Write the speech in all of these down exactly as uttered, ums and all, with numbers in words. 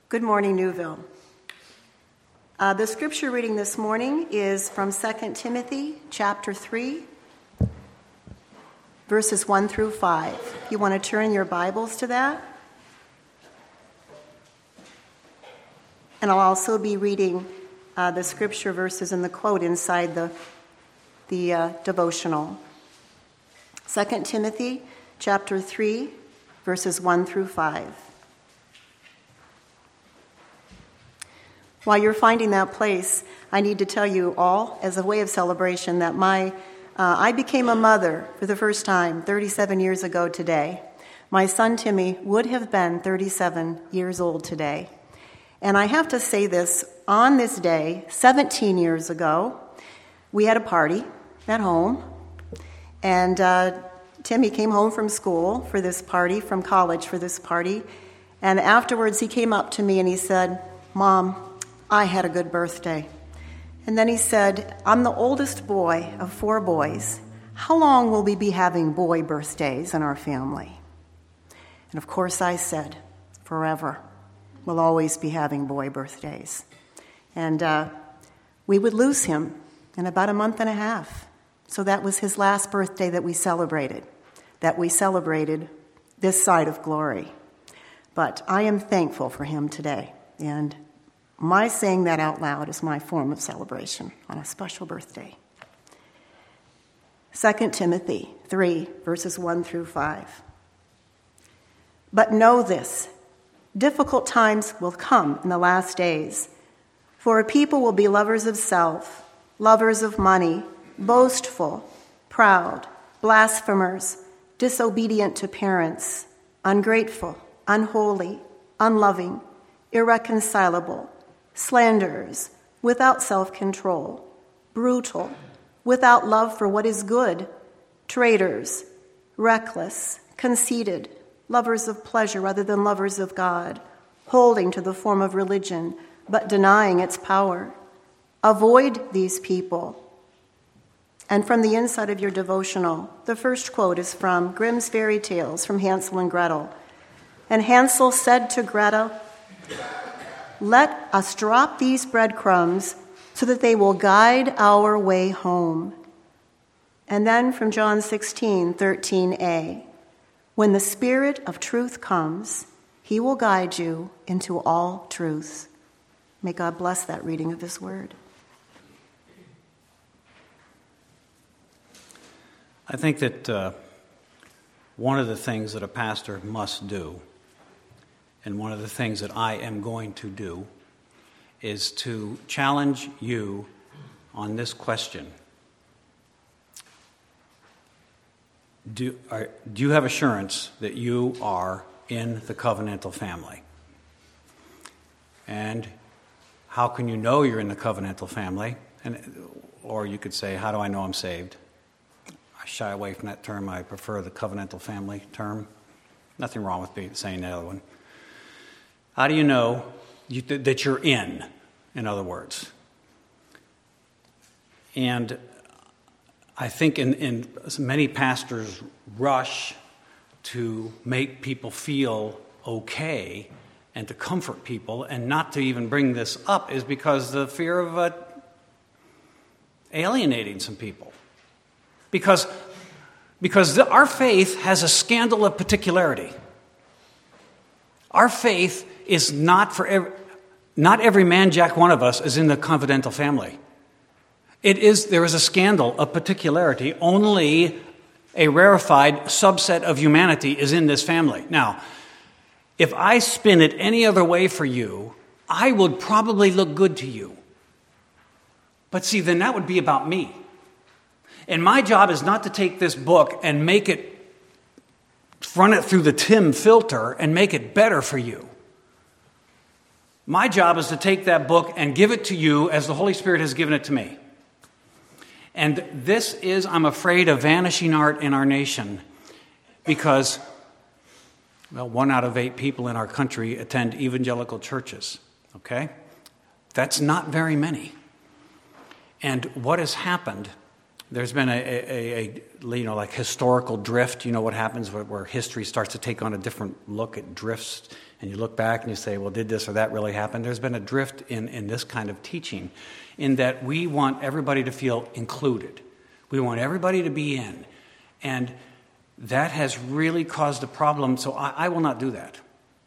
Good morning, Newville. Uh, the scripture reading this morning is from Second Timothy chapter three, verses one through five. If you want to turn your Bibles to that. And I'll also be reading uh, the scripture verses and the quote inside the, the uh, devotional. Second Timothy chapter three, verses one through five. While you're finding that place, I need to tell you all, as a way of celebration, that my uh, I became a mother for the first time thirty-seven years ago today. My son Timmy would have been thirty-seven years old today. And I have to say this, on this day, seventeen years ago, we had a party at home. And uh, Timmy came home from school for this party, from college for this party. And afterwards, he came up to me and he said, "Mom, I had a good birthday." And then he said, "I'm the oldest boy of four boys. How long will we be having boy birthdays in our family?" And of course I said, "Forever. We'll always be having boy birthdays." And uh, we would lose him in about a month and a half. So that was his last birthday that we celebrated, that we celebrated this side of glory. But I am thankful for him today. And my saying that out loud is my form of celebration on a special birthday. Second Timothy three, verses one through five. "But know this, difficult times will come in the last days. For a people will be lovers of self, lovers of money, boastful, proud, blasphemers, disobedient to parents, ungrateful, unholy, unloving, irreconcilable, slanderers, without self-control, brutal, without love for what is good, traitors, reckless, conceited, lovers of pleasure rather than lovers of God, holding to the form of religion, but denying its power. Avoid these people." And from the inside of your devotional, the first quote is from Grimm's Fairy Tales from Hansel and Gretel. "And Hansel said to Gretel, 'Let us drop these breadcrumbs so that they will guide our way home.'" And then from John sixteen, thirteen a, "When the Spirit of truth comes, he will guide you into all truth." May God bless that reading of his word. I think that uh, one of the things that a pastor must do, and one of the things that I am going to do, is to challenge you on this question. Do, are, do you have assurance that you are in the covenantal family? And how can you know you're in the covenantal family? And, or you could say, how do I know I'm saved? I shy away from that term. I prefer the covenantal family term. Nothing wrong with me saying the other one. How do you know you, that you're in, in other words? And I think in, in many pastors rush to make people feel okay and to comfort people, and not to even bring this up is because the fear of uh, alienating some people. Because, because the, our faith has a scandal of particularity. Our faith is not for every, not every man, Jack, one of us is in the covenantal family. It is, there is a scandal of particularity. Only a rarefied subset of humanity is in this family. Now, if I spin it any other way for you, I would probably look good to you. But see, then that would be about me. And my job is not to take this book and make it, run it through the Tim filter and make it better for you. My job is to take that book and give it to you as the Holy Spirit has given it to me. And this is, I'm afraid, a vanishing art in our nation because, well, one out of eight people in our country attend evangelical churches, okay? That's not very many. And what has happened, there's been a, a, a, you know, like historical drift. You know what happens where, where history starts to take on a different look. It drifts and you look back and you say, well, did this or that really happen? There's been a drift in, in this kind of teaching in that we want everybody to feel included. We want everybody to be in. And that has really caused a problem, so I, I will not do that.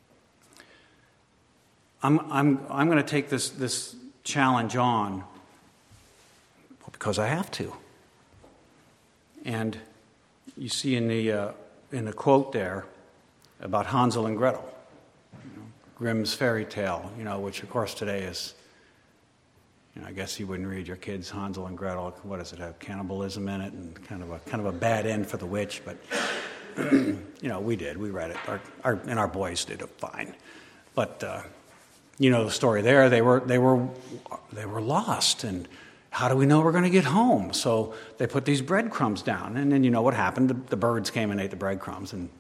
I'm, I'm, I'm going to take this, this challenge on because I have to. And you see in the, uh, in the quote there about Hansel and Gretel, you know, Grimm's fairy tale, you know, which of course today is, you know, I guess you wouldn't read your kids Hansel and Gretel. What does it have? Cannibalism in it, and kind of a kind of a bad end for the witch. But you know, we did. We read it. Our, our and our boys did fine. But uh, you know the story there. They were they were they were lost, and how do we know we're going to get home? So they put these breadcrumbs down, and then you know what happened? The, the birds came and ate the breadcrumbs. And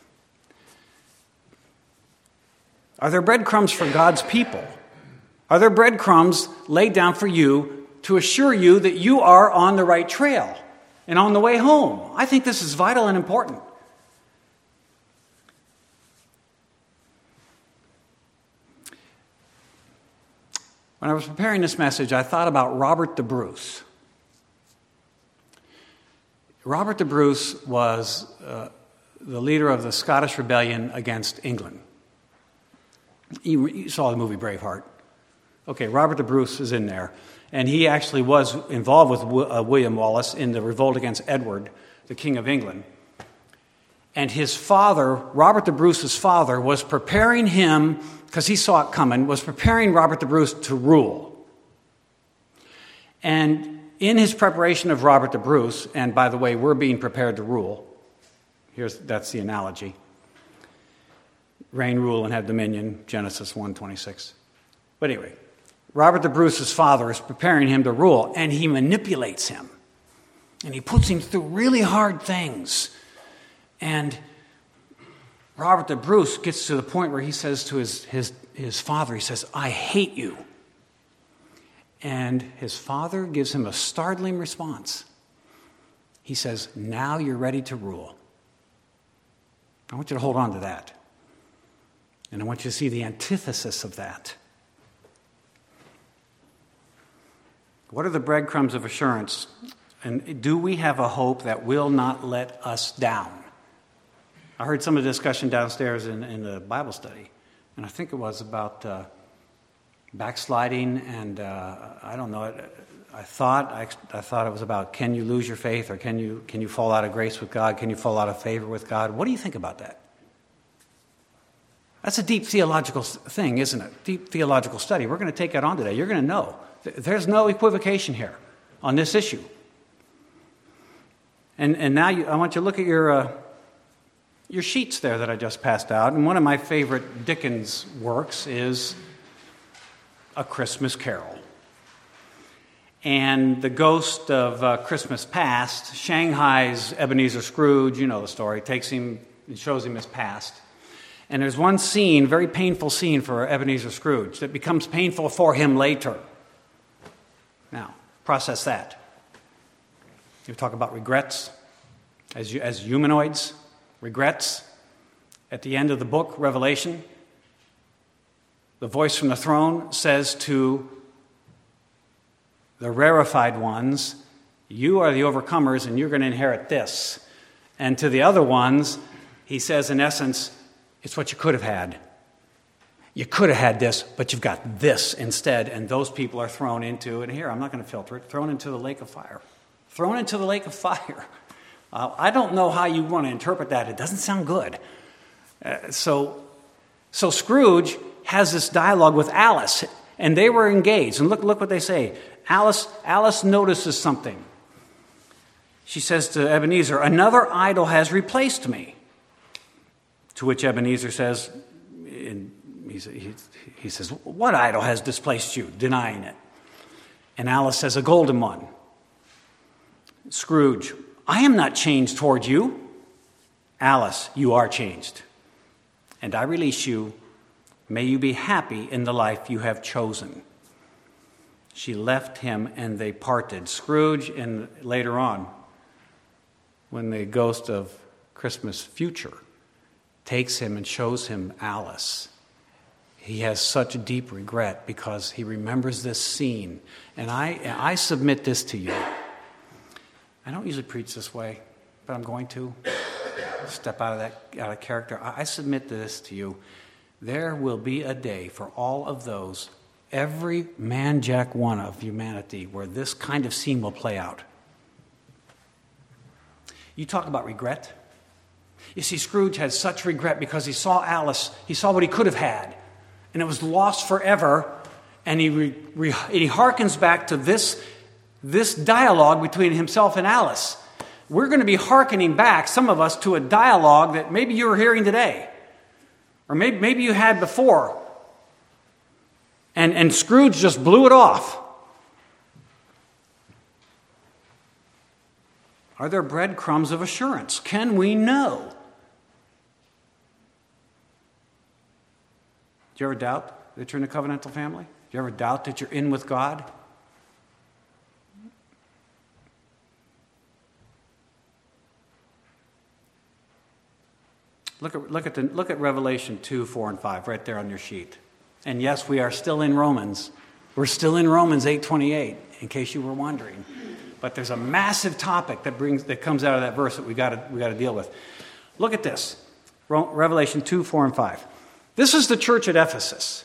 are there breadcrumbs for God's people? Are there breadcrumbs laid down for you to assure you that you are on the right trail and on the way home? I think this is vital and important. When I was preparing this message, I thought about Robert the Bruce. Robert the Bruce was uh, the leader of the Scottish Rebellion against England. You, you saw the movie Braveheart. Okay, Robert the Bruce is in there. And he actually was involved with uh, William Wallace in the revolt against Edward, the King of England. And his father, Robert the Bruce's father, was preparing him, because he saw it coming, was preparing Robert the Bruce to rule. And in his preparation of Robert the Bruce, and by the way, we're being prepared to rule. Here's that's the analogy. Reign, rule, and have dominion, Genesis one twenty-six. But anyway, Robert the Bruce's father is preparing him to rule, and he manipulates him. And he puts him through really hard things. And Robert the Bruce gets to the point where he says to his, his, his father, he says, I hate you. And his father gives him a startling response. He says, now you're ready to rule. I want you to hold on to that. And I want you to see the antithesis of that. What are the breadcrumbs of assurance? And do we have a hope that will not let us down? I heard some of the discussion downstairs in, in the Bible study, and I think it was about uh, backsliding, and uh, I don't know. I thought I, I thought it was about can you lose your faith, or can you can you fall out of grace with God? Can you fall out of favor with God? What do you think about that? That's a deep theological thing, isn't it? Deep theological study. We're going to take that on today. You're going to know. There's no equivocation here on this issue. And and now you, I want you to look at your uh, your sheets there that I just passed out. And one of my favorite Dickens works is A Christmas Carol. And the ghost of uh, Christmas Past shanghais Ebenezer Scrooge. You know the story. Takes him and shows him his past. And there's one scene, very painful scene for Ebenezer Scrooge that becomes painful for him later. Now, process that. You talk about regrets as, you, as humanoids, regrets. At the end of the book, Revelation, the voice from the throne says to the rarefied ones, you are the overcomers and you're going to inherit this. And to the other ones, he says in essence, it's what you could have had. You could have had this, but you've got this instead. And those people are thrown into, and here, I'm not going to filter it, thrown into the lake of fire. Thrown into the lake of fire. Uh, I don't know how you want to interpret that. It doesn't sound good. Uh, so, so Scrooge has this dialogue with Alice, and they were engaged. And look, look what they say. Alice, Alice notices something. She says to Ebenezer, another idol has replaced me. To which Ebenezer says, in, he, he says, what idol has displaced you? Denying it. And Alice says, a golden one. Scrooge, I am not changed toward you. Alice, you are changed. And I release you. May you be happy in the life you have chosen. She left him and they parted. Scrooge, and later on, when the ghost of Christmas future takes him and shows him Alice, he has such deep regret because he remembers this scene. And I, I submit this to you. I don't usually preach this way, but I'm going to step out of that out of character. I, I submit this to you. There will be a day for all of those, every man, jack one of humanity, where this kind of scene will play out. You talk about regret. You see, Scrooge had such regret because he saw Alice, he saw what he could have had, and it was lost forever. And he re, re, he harkens back to this, this dialogue between himself and Alice. We're going to be hearkening back, some of us, to a dialogue that maybe you were hearing today, or maybe, maybe you had before. And, and Scrooge just blew it off. Are there breadcrumbs of assurance? Can we know? Do you ever doubt that you're in a covenantal family? Do you ever doubt that you're in with God? Look at, look at, the, look at Revelation two, four, and five right there on your sheet. And yes, we are still in Romans. We're still in Romans eight twenty-eight, in case you were wondering. But there's a massive topic that brings that comes out of that verse that we got to we got to deal with. Look at this. Revelation two, four, and five. This is the church at Ephesus.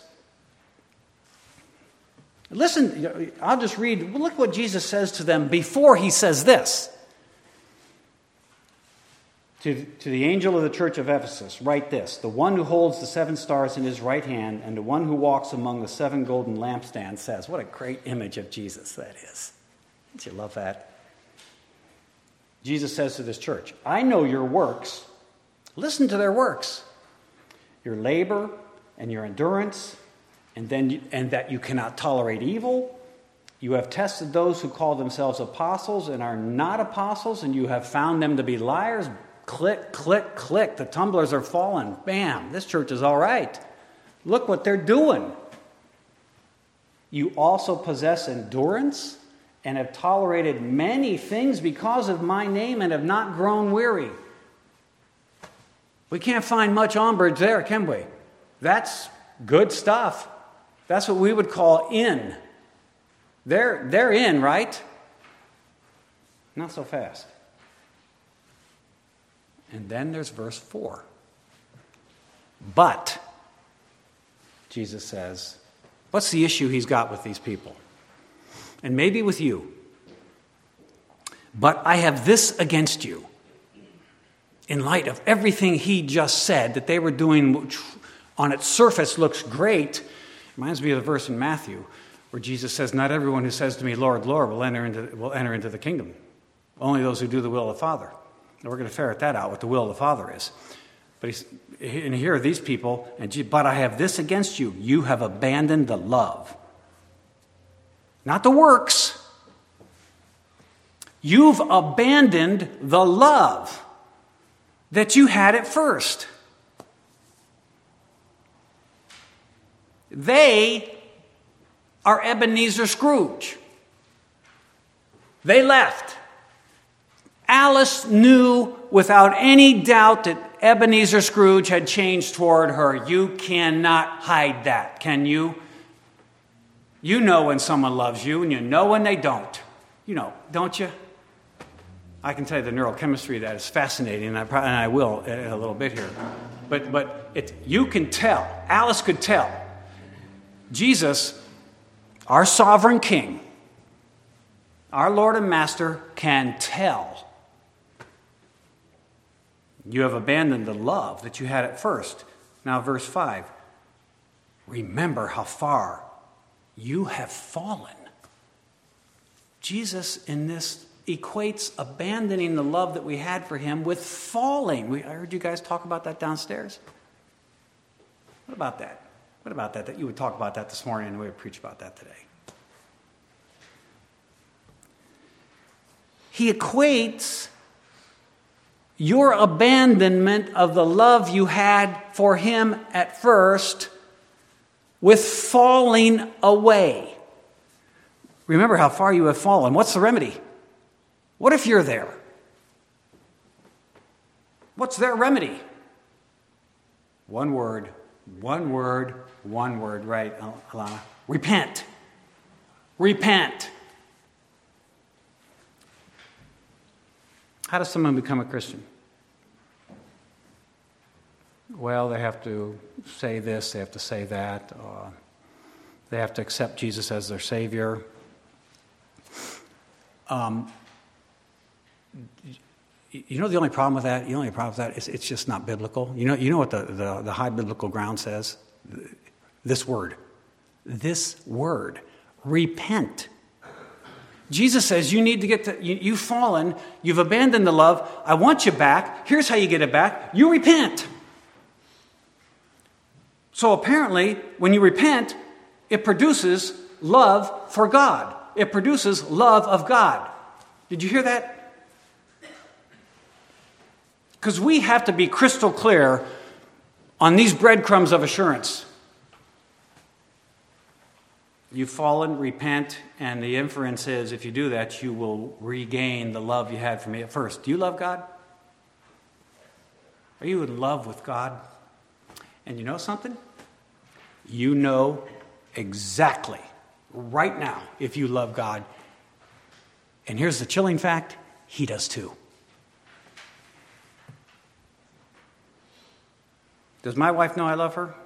Listen, I'll just read. Look what Jesus says to them before he says this. To, to the angel of the church of Ephesus, write this: the one who holds the seven stars in his right hand and the one who walks among the seven golden lampstands says. What a great image of Jesus that is. Don't you love that? Jesus says to this church, I know your works. Listen to their works. Your labor and your endurance, and then you, and that you cannot tolerate evil. You have tested those who call themselves apostles and are not apostles, and you have found them to be liars. Click, click, click. The tumblers are falling. Bam. This church is all right. Look what they're doing. You also possess endurance and have tolerated many things because of my name and have not grown weary. We can't find much umbrage there, can we? That's good stuff. That's what we would call in. They're, they're in, right? Not so fast. And then there's verse four. But, Jesus says, what's the issue he's got with these people? And maybe with you. But I have this against you. In light of everything he just said, that they were doing, which on its surface looks great. Reminds me of the verse in Matthew where Jesus says, not everyone who says to me, Lord, Lord, will enter into, will enter into the kingdom. Only those who do the will of the Father. And we're going to ferret that out, what the will of the Father is. But he's, and here are these people, and but I have this against you. You have abandoned the love. Not the works. You've abandoned the love that you had at first. They are Ebenezer Scrooge. They left. Alice knew without any doubt that Ebenezer Scrooge had changed toward her. You cannot hide that, can you? You know when someone loves you, and you know when they don't. You know, don't you? I can tell you the neurochemistry of that is fascinating, and I, probably, and I will in a little bit here. But, but it, you can tell. Alice could tell. Jesus, our sovereign King, our Lord and Master, can tell. You have abandoned the love that you had at first. Now, verse five. Remember how far you have fallen. Jesus, in this, equates abandoning the love that we had for him with falling. We, I heard you guys talk about that downstairs. What about that? What about that? That you would talk about that this morning and we would preach about that today. He equates your abandonment of the love you had for him at first with falling away. Remember how far you have fallen. What's the remedy? What if you're there? What's their remedy? One word, One word, one word, right, Alana? Repent. Repent. How does someone become a Christian? Well, they have to say this, they have to say that. Uh, they have to accept Jesus as their Savior. Um, you know the only problem with that? The only problem with that is it's just not biblical. You know, you know what the, the, the high biblical ground says? This word. This word. Repent. Jesus says you need to get to, you, you've fallen, you've abandoned the love, I want you back. Here's how you get it back. You repent. So apparently, when you repent, it produces love for God. It produces love of God. Did you hear that? Because we have to be crystal clear on these breadcrumbs of assurance. You've fallen, repent, and the inference is if you do that, you will regain the love you had for me at first. Do you love God? Are you in love with God? And you know something? You know exactly right now if you love God. And here's the chilling fact, He does too. Does my wife know I love her?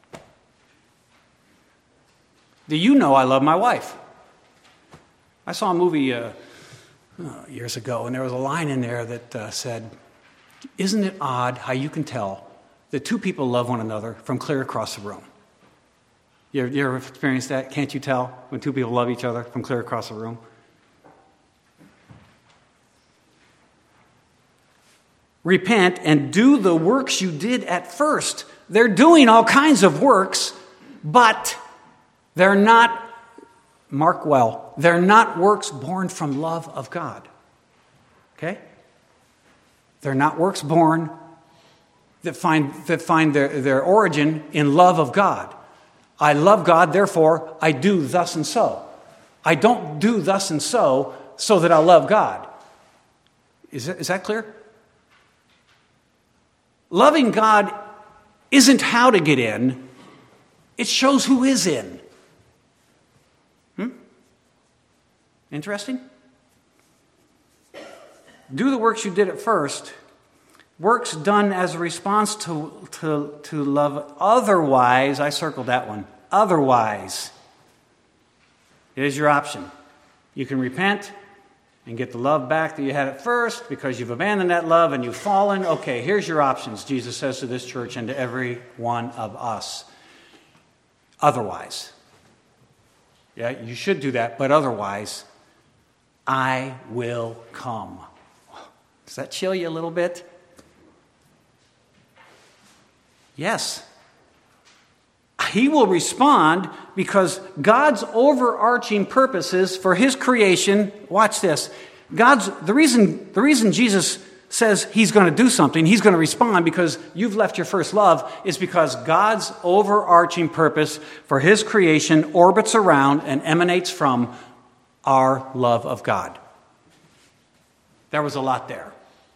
Do you know I love my wife? I saw a movie uh, uh, years ago, and there was a line in there that uh, said, isn't it odd how you can tell that two people love one another from clear across the room? You ever, you ever experienced that? Can't you tell when two people love each other from clear across the room? Repent and do the works you did at first. They're doing all kinds of works, but they're not, mark well, they're not works born from love of God. Okay? They're not works born that find, that find their, their origin in love of God. I love God, therefore I do thus and so. I don't do thus and so so that I love God. Is that, is that clear? Loving God isn't how to get in. It shows who is in. Hmm? Interesting? Do the works you did at first. Works done as a response to, to, to love. Otherwise, I circled that one. Otherwise, it is your option. You can repent and get the love back that you had at first because you've abandoned that love and you've fallen. Okay, here's your options, Jesus says to this church and to every one of us. Otherwise. Yeah, you should do that, but otherwise, I will come. Does that chill you a little bit? Yes. He will respond because God's overarching purposes for His creation, watch this, God's, the reason, the reason Jesus says He's going to do something, He's going to respond because you've left your first love, is because God's overarching purpose for His creation orbits around and emanates from our love of God. There was a lot there.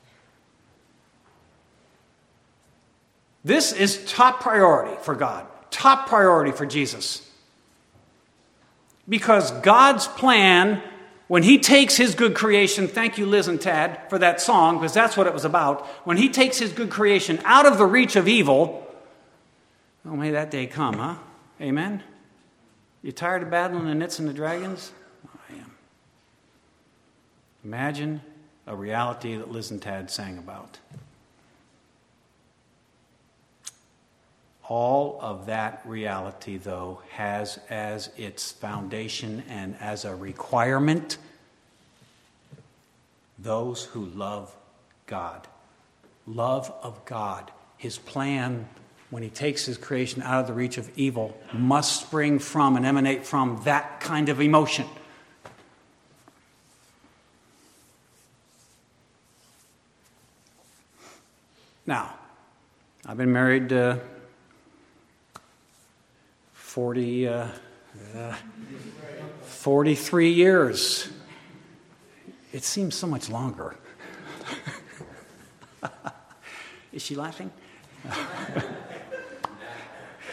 This is top priority for God. Top priority for Jesus. Because God's plan, when He takes His good creation, thank you Liz and Tad for that song, because that's what it was about. When He takes His good creation out of the reach of evil, oh, may that day come, huh? Amen? You tired of battling the nits and the dragons? Oh, I am. Imagine a reality that Liz and Tad sang about. All of that reality, though, has as its foundation and as a requirement those who love God. Love of God. His plan, when He takes His creation out of the reach of evil, must spring from and emanate from that kind of emotion. Now, I've been married uh, forty, uh, uh, forty-three years. It seems so much longer. Is she laughing?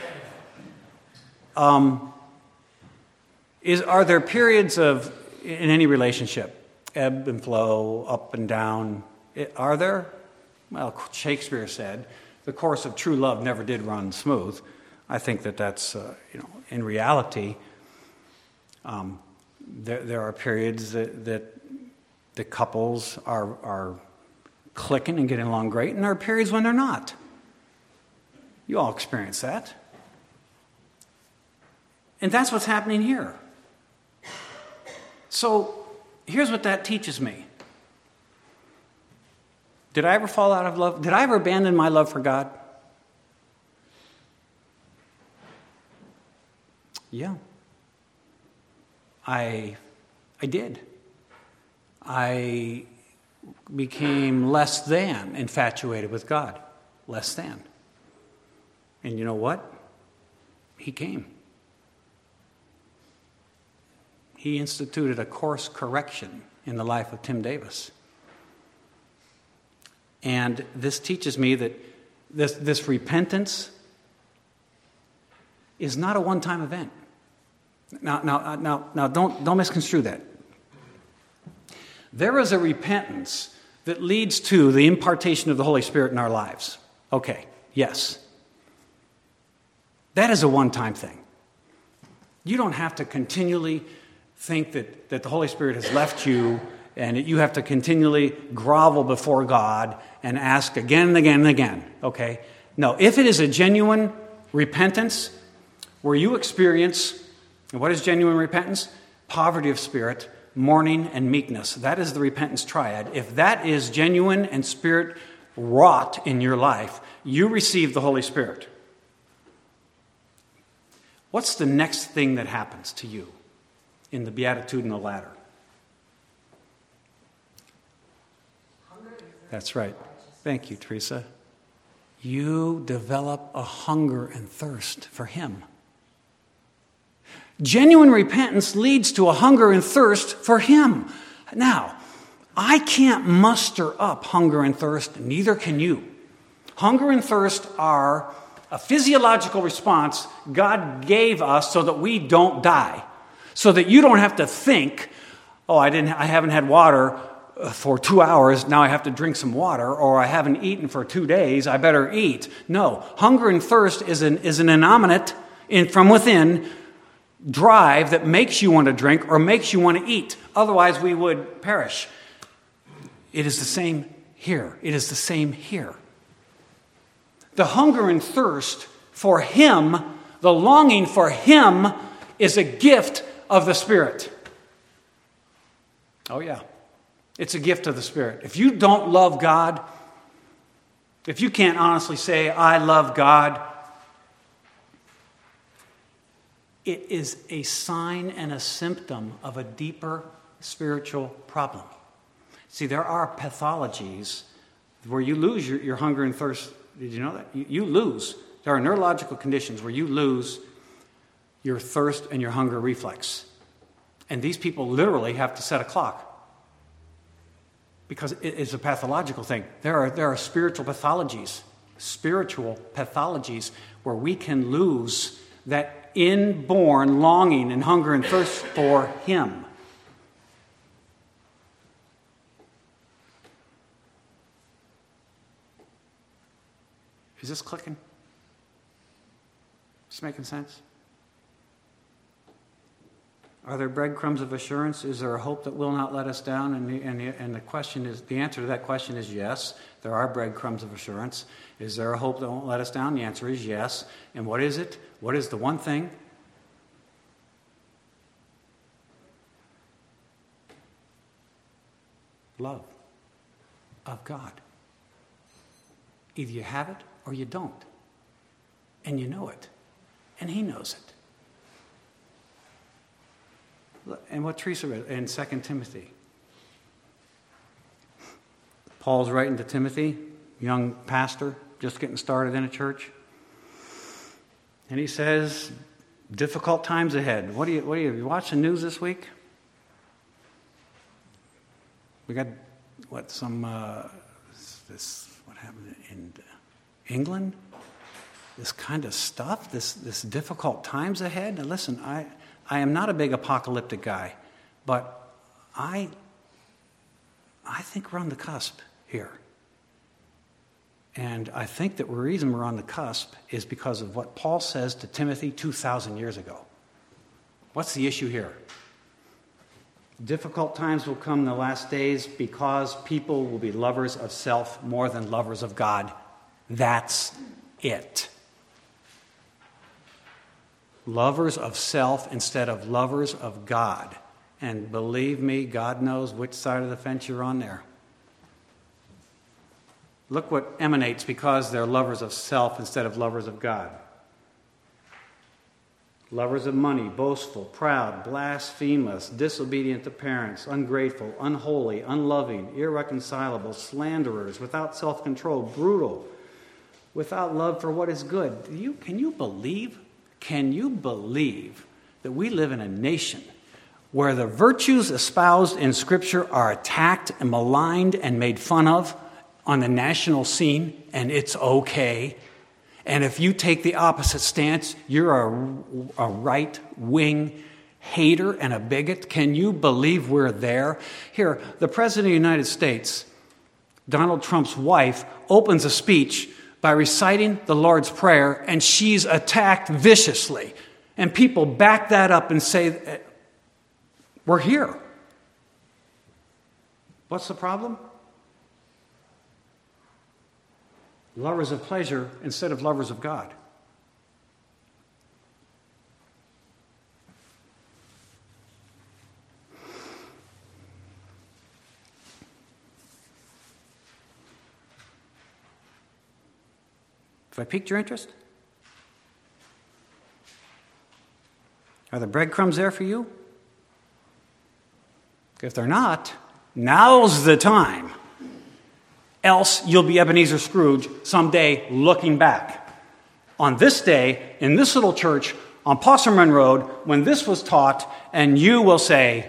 Um, is are there periods of in any relationship, ebb and flow, up and down? Are there? Well, Shakespeare said, "The course of true love never did run smooth." I think that that's uh, you know, in reality, um, there there are periods that that the couples are are clicking and getting along great, and there are periods when they're not. You all experience that. And that's what's happening here. So here's what that teaches me. Did I ever fall out of love? Did I ever abandon my love for God? Yeah. I, I did. I became less than infatuated with God. Less than. And you know what? He came. He instituted a course correction in the life of Tim Davis. And this teaches me that this, this repentance is not a one-time event. Now, now, now, now don't, don't misconstrue that. There is a repentance that leads to the impartation of the Holy Spirit in our lives. Okay, yes. That is a one-time thing. You don't have to continually think that, that the Holy Spirit has left you and that you have to continually grovel before God and ask again and again and again. Okay? No, if it is a genuine repentance where you experience, and what is genuine repentance? Poverty of spirit, mourning, and meekness. That is the repentance triad. If that is genuine and spirit wrought in your life, you receive the Holy Spirit. What's the next thing that happens to you in the beatitudinal ladder? That's right. Thank you, Teresa. You develop a hunger and thirst for Him. Genuine repentance leads to a hunger and thirst for Him. Now, I can't muster up hunger and thirst, neither can you. Hunger and thirst are a physiological response God gave us so that we don't die. So that you don't have to think, oh, I didn't, I haven't had water for two hours, now I have to drink some water, or I haven't eaten for two days, I better eat. No, hunger and thirst is an, is an innominate in, from within drive that makes you want to drink or makes you want to eat. Otherwise, we would perish. It is the same here. It is the same here. The hunger and thirst for Him, the longing for Him, is a gift of the Spirit. Oh, yeah. It's a gift of the Spirit. If you don't love God, if you can't honestly say, I love God, it is a sign and a symptom of a deeper spiritual problem. See, there are pathologies where you lose your, your hunger and thirst. Did you know that? You, you lose. There are neurological conditions where you lose your thirst and your hunger reflex. And these people literally have to set a clock. Because it's a pathological thing. There are, there are spiritual pathologies, spiritual pathologies where we can lose that inborn longing and hunger and thirst for Him. Is this clicking? Is this making sense? Are there breadcrumbs of assurance? Is there a hope that will not let us down? And the, and the, and the question is, the answer to that question is yes. There are breadcrumbs of assurance. Is there a hope that won't let us down? The answer is yes. And what is it? What is the one thing? Love of God. Either you have it or you don't. And you know it. And He knows it. And what Teresa read in Second Timothy. Paul's writing to Timothy, young pastor, just getting started in a church. And he says, difficult times ahead. What do you, what do you, you watch the news this week? We got, what, some, uh, this, what happened in England? this kind of stuff, this, this difficult times ahead. Now listen, I, I am not a big apocalyptic guy, but I, I think we're on the cusp here. And I think that the reason we're on the cusp is because of what Paul says to Timothy two thousand years ago. What's the issue here? Difficult times will come in the last days because people will be lovers of self more than lovers of God. That's it. Lovers of self instead of lovers of God. And believe me, God knows which side of the fence you're on there. Look what emanates because they're lovers of self instead of lovers of God. Lovers of money, boastful, proud, blasphemous, disobedient to parents, ungrateful, unholy, unloving, irreconcilable, slanderers, without self-control, brutal, without love for what is good. You, can you believe, can you believe that we live in a nation where the virtues espoused in Scripture are attacked and maligned and made fun of on the national scene, and it's okay? And if you take the opposite stance, you're a, a right-wing hater and a bigot. Can you believe we're there? Here, the President of the United States, Donald Trump's wife, opens a speech by reciting the Lord's Prayer, and she's attacked viciously. And people back that up and say, we're here. What's the problem? Lovers of pleasure instead of lovers of God. Have I piqued your interest? Are the breadcrumbs there for you? If they're not, now's the time. Else you'll be Ebenezer Scrooge someday looking back. On this day, in this little church on Possum Run Road, when this was taught, and you will say,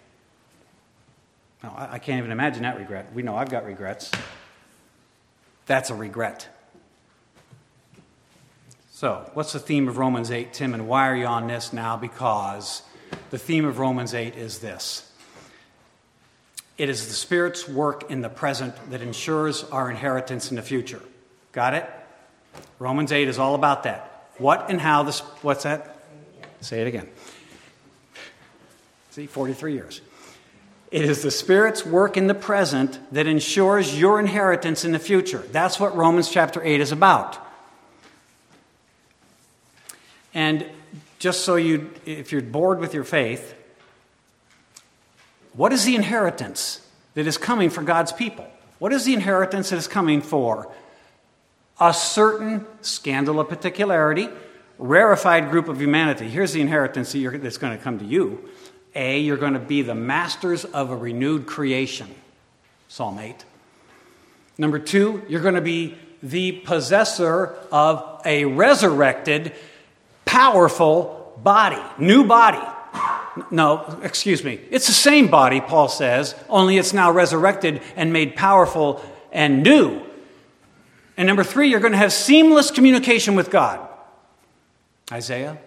no, I can't even imagine that regret. We know I've got regrets. That's a regret. So, what's the theme of Romans eight, Tim, and why are you on this now? Because the theme of Romans eight is this. It is the Spirit's work in the present that ensures our inheritance in the future. Got it? Romans eight is all about that. What and how this, what's that? Say it again. See, forty-three years. It is the Spirit's work in the present that ensures your inheritance in the future. That's what Romans chapter eight is about. And just so you, if you're bored with your faith, what is the inheritance that is coming for God's people? What is the inheritance that is coming for a certain scandal of particularity, rarefied group of humanity? Here's the inheritance that you're, that's going to come to you. A, you're going to be the masters of a renewed creation. Psalm eight. Number two, you're going to be the possessor of a resurrected, powerful body, new body. No, excuse me. It's the same body, Paul says, only it's now resurrected and made powerful and new. And number three, you're going to have seamless communication with God. Isaiah,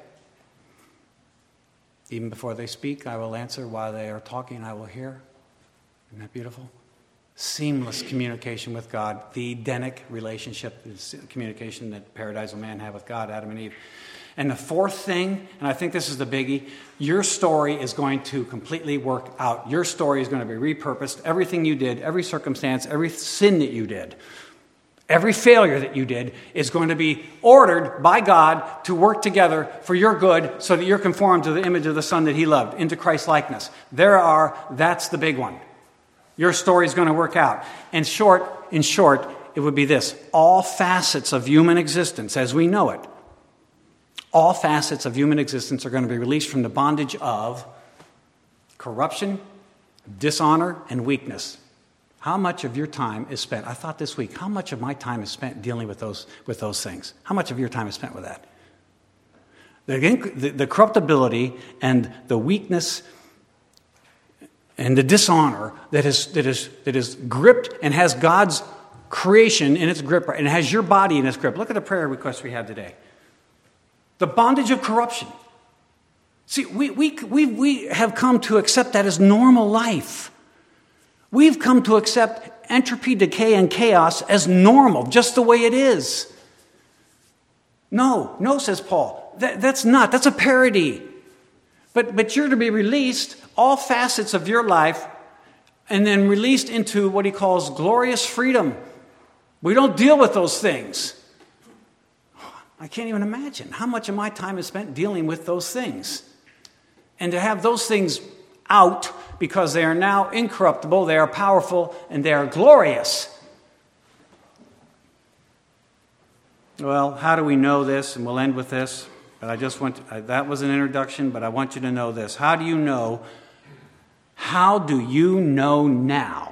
even before they speak, I will answer. While they are talking, I will hear. Isn't that beautiful? Seamless communication with God. The Edenic relationship, the communication that paradisal man had with God, Adam and Eve. And the fourth thing, and I think this is the biggie, your story is going to completely work out. Your story is going to be repurposed. Everything you did, every circumstance, every sin that you did, every failure that you did is going to be ordered by God to work together for your good so that you're conformed to the image of the Son that He loved, into Christ's likeness. There are, that's the big one. Your story is going to work out. In short, in short, it would be this. All facets of human existence as we know it, all facets of human existence are going to be released from the bondage of corruption, dishonor, and weakness. How much of your time is spent? I thought this week, how much of my time is spent dealing with those with those things? How much of your time is spent with that? The, the, the corruptibility and the weakness and the dishonor that is that is that is gripped and has God's creation in its grip, and it has your body in its grip. Look at the prayer request we have today. The bondage of corruption. See, we, we, we, we have come to accept that as normal life. We've come to accept entropy, decay, and chaos as normal, just the way it is. No, no, says Paul. That, that's not. That's a parody. But, but you're to be released, all facets of your life, and then released into what he calls glorious freedom. We don't deal with those things. I can't even imagine how much of my time is spent dealing with those things. And to have those things out because they are now incorruptible, they are powerful, and they are glorious. Well, how do we know this? And we'll end with this. But I just want to, that was an introduction, but I want you to know this. How do you know? How do you know now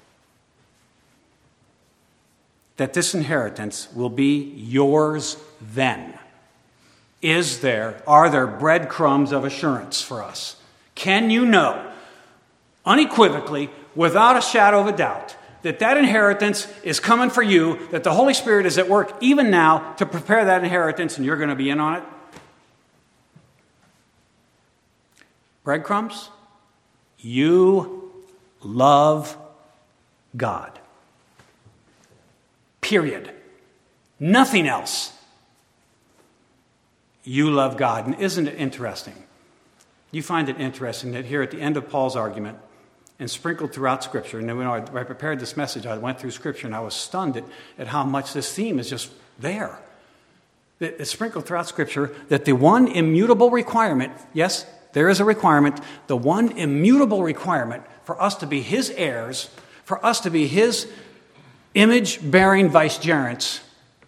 that this inheritance will be yours then? Is there, are there breadcrumbs of assurance for us? Can you know unequivocally, without a shadow of a doubt, that that inheritance is coming for you, that the Holy Spirit is at work even now to prepare that inheritance and you're going to be in on it? Breadcrumbs? You love God. Period. Nothing else. You love God. And isn't it interesting? You find it interesting that here at the end of Paul's argument, and sprinkled throughout Scripture, and then when I prepared this message, I went through Scripture, and I was stunned at, at how much this theme is just there. It's sprinkled throughout Scripture that the one immutable requirement, yes, there is a requirement, the one immutable requirement for us to be his heirs, for us to be his image-bearing vicegerents,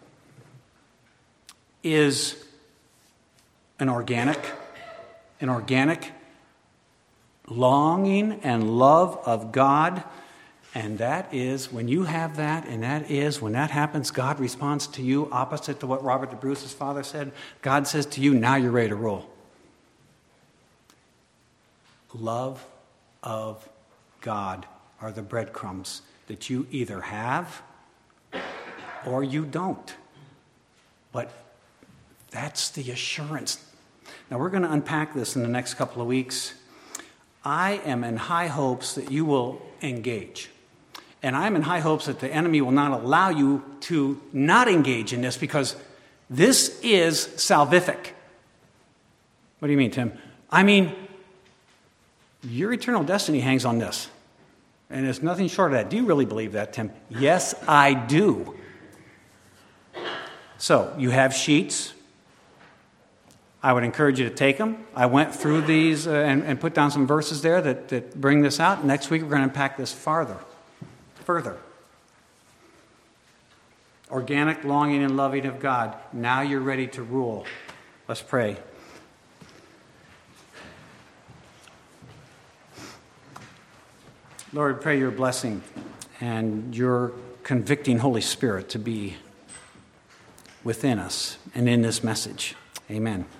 is an organic, an organic longing and love of God. And that is, when you have that, and that is, when that happens, God responds to you opposite to what Robert the Bruce's father said. God says to you, now you're ready to rule. Love of God are the breadcrumbs that you either have or you don't. But that's the assurance. Now, we're going to unpack this in the next couple of weeks. I am in high hopes that you will engage. And I'm in high hopes that the enemy will not allow you to not engage in this, because this is salvific. What do you mean, Tim? I mean, your eternal destiny hangs on this. And there's nothing short of that. Do you really believe that, Tim? Yes, I do. So, you have sheets. I would encourage you to take them. I went through these uh, and, and put down some verses there that, that bring this out. Next week, we're going to unpack this farther, further. Organic longing and loving of God. Now you're ready to rule. Let's pray. Lord, pray your blessing and your convicting Holy Spirit to be within us and in this message. Amen.